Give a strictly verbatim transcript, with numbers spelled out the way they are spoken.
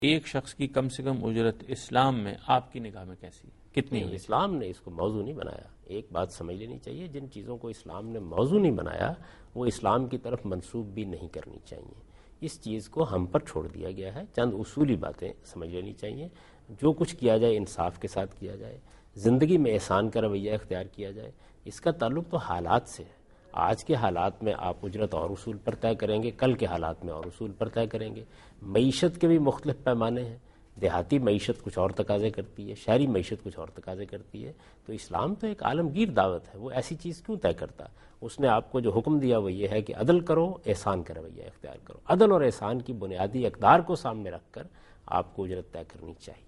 एक शख्स की कम से कम उजरत इस्लाम में आपकी निगाह में कैसी है, कितनी है? इस्लाम ने इसको मौजू नहीं बनाया। एक बात समझ लेनी चाहिए, जिन चीज़ों को इस्लाम ने मौजू नहीं बनाया वो इस्लाम की तरफ मंसूब भी नहीं करनी चाहिए। इस चीज़ को हम पर छोड़ दिया गया है। चंद उसूली बातें समझ लेनी चाहिए। जो कुछ किया जाए इंसाफ के साथ किया जाए, ज़िंदगी में एहसान का रवैया इख्तियार किया जाए। इसका ताल्लुक तो हालात से है। आज के हालात में आप उजरत और उसूल पर तय करेंगे, कल के हालात में और उसूल पर तय करेंगे। मईशत के भी मुख्तलिफ पैमाने हैं। देहाती मईशत कुछ और तकाजे करती है, शहरी मईशत कुछ और तकाजे करती है। तो इस्लाम तो एक आलमगीर दावत है, वो ऐसी चीज़ क्यों तय करता? उसने आपको जो हुक्म दिया वो ये है कि अदल करो, एहसान का रवैया इख्तियार करो। अदल और एहसान की बुनियादी अक़दार को सामने रखकर आपको उजरत तय करनी चाहिए।